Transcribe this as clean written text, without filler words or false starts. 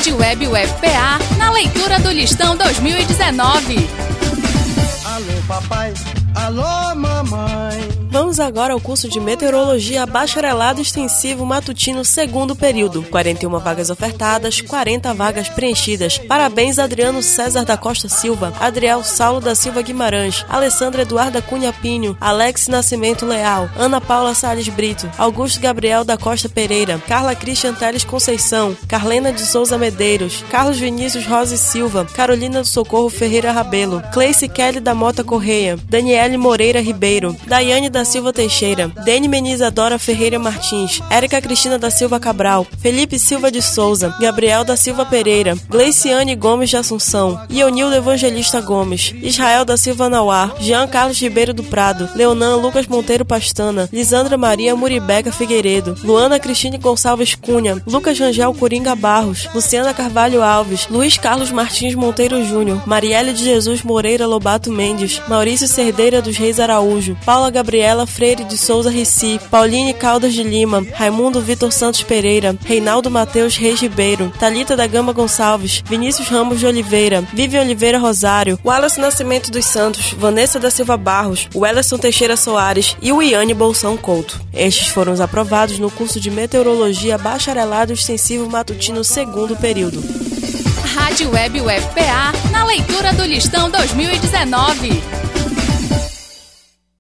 Rádio Web UFPA, na leitura do Listão 2019. Alô, papai. Alô, mamãe. Vamos agora ao curso de Meteorologia Bacharelado Extensivo Matutino segundo período. 41 vagas ofertadas, 40 vagas preenchidas. Parabéns Adriano César da Costa Silva, Adriel Saulo da Silva Guimarães, Alessandra Eduarda Cunha Pinho, Alex Nascimento Leal, Ana Paula Salles Brito, Augusto Gabriel da Costa Pereira, Carla Cristian Teles Conceição, Carlena de Souza Medeiros, Carlos Vinícius Rosa Silva, Carolina do Socorro Ferreira Rabelo, Cleice Kelly da Mota Correia, Daniele Moreira Ribeiro, Daiane da Silva Teixeira, Dene Menizadora Ferreira Martins, Érica Cristina da Silva Cabral, Felipe Silva de Souza, Gabriel da Silva Pereira, Gleiciane Gomes de Assunção, Ionildo Evangelista Gomes, Israel da Silva Nauar, Jean Carlos Ribeiro do Prado, Leonan Lucas Monteiro Pastana, Lisandra Maria Muribeca Figueiredo, Luana Cristine Gonçalves Cunha, Lucas Rangel Coringa Barros, Luciana Carvalho Alves, Luiz Carlos Martins Monteiro Júnior, Marielle de Jesus Moreira Lobato Mendes, Maurício Cerdeira dos Reis Araújo, Paula Gabriela Freire de Souza Rici, Pauline Caldas de Lima, Raimundo Vitor Santos Pereira, Reinaldo Mateus Reis Ribeiro, Thalita da Gama Gonçalves, Vinícius Ramos de Oliveira, Vivian Oliveira Rosário, Wallace Nascimento dos Santos, Vanessa da Silva Barros, Wellerson Teixeira Soares e o Iane Bolsão Couto. Estes foram os aprovados no curso de Meteorologia Bacharelado Extensivo Matutino segundo período. Rádio Web UFPA, na leitura do Listão 2019.